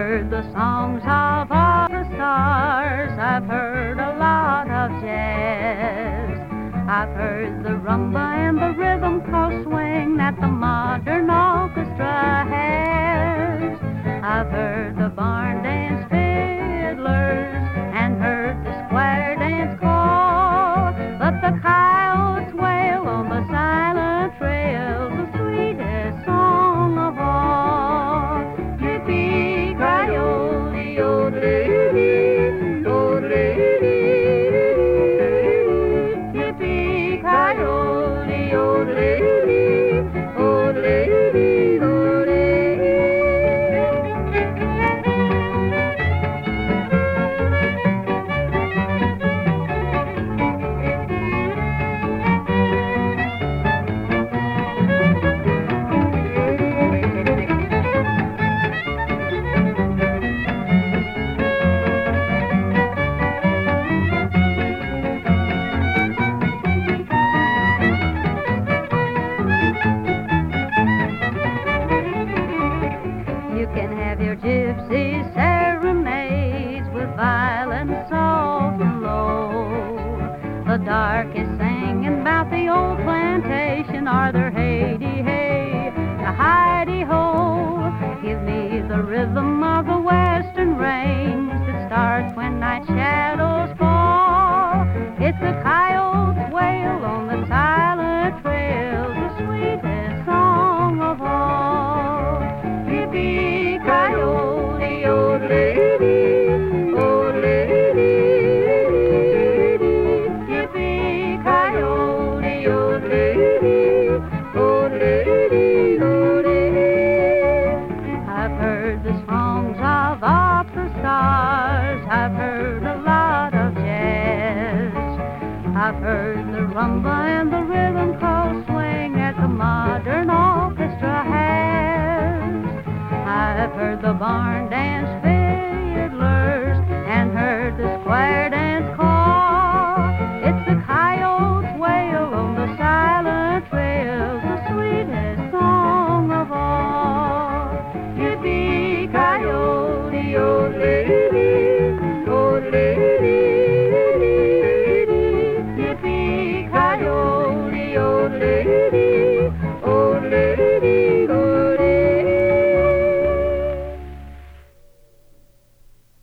heard the songs of all the stars. I've heard a lot of jazz. I've heard the rumba and the rhythm called swing that the modern orchestra has. I've heard the barn dance fiddlers and heard the square dance call, but the coyotes wail on the silent trails, the sweetest song of all. Yippee, coyote, yodelay, yodelay, yippee, coyote, yodelay, yodelay, You can have your gypsy serenades with violin soft and low. The darkest singing about the old plantation or their hey-dee hey, the hidey ho. Give me the rhythm of the western range that starts when night shadows fall. It's a coyote's wail on the silent trails, the sweetest song of all. Yippee, coyote, yodelay, yodelay, yippee, coyote, yodelay, yodelay, yodelay. I've heard the songs of opera stars. I've heard a lot of jazz. I've heard the rumba and the rhythm called swing that the modern orchestra has. I've heard the barn dance fiddlers and heard the square dance